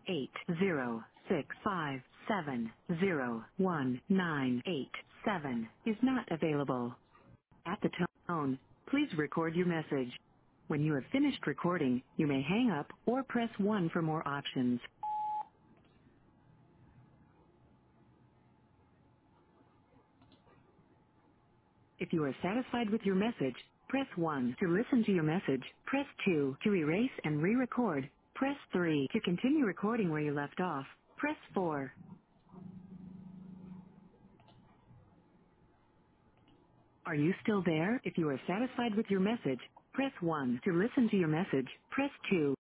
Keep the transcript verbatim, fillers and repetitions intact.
eight zero six five seven zero one nine eight seven is not available. At the tone, please record your message. When you have finished recording, you may hang up or press one for more options. If you are satisfied with your message, press one to listen to your message. Press two to erase and re-record. Press three to continue recording where you left off. Press four. Are you still there? If you are satisfied with your message, press one to listen to your message. Press two